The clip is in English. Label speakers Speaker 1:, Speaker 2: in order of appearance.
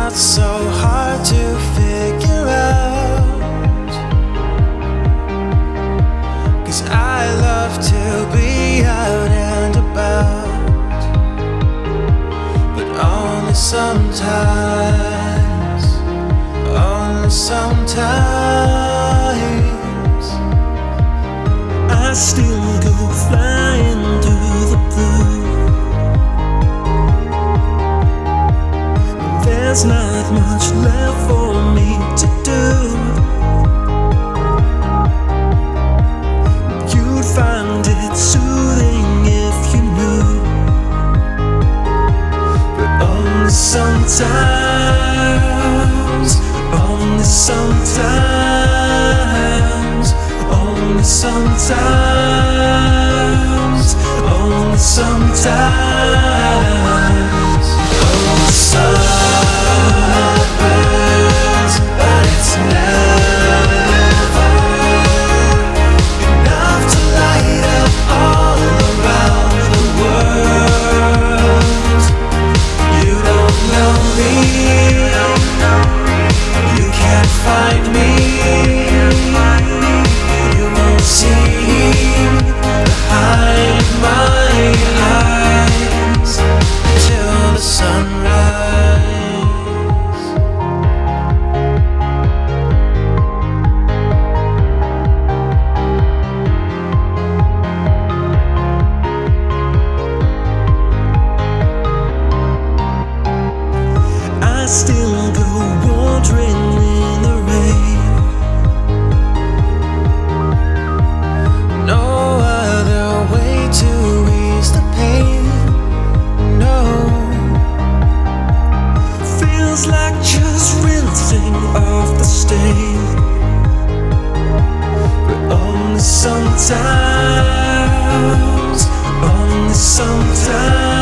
Speaker 1: not so hard to figure out, 'cause I love to be out and about, but only sometimes, only sometimes. I still go flying through the blue. There's not much left for me to do. You'd find it soothing if you knew, but only sometimes, only sometimes, only sometimes, only sometimes. Only sun burns, but it's never enough to light up all around the world. You don't know me, you can't find me, you won't see behind my eyes till the sunrise. I still go wandering in the rain. No other way to ease the pain. No, feels like just rinsing off the stain, but only sometimes, only sometimes.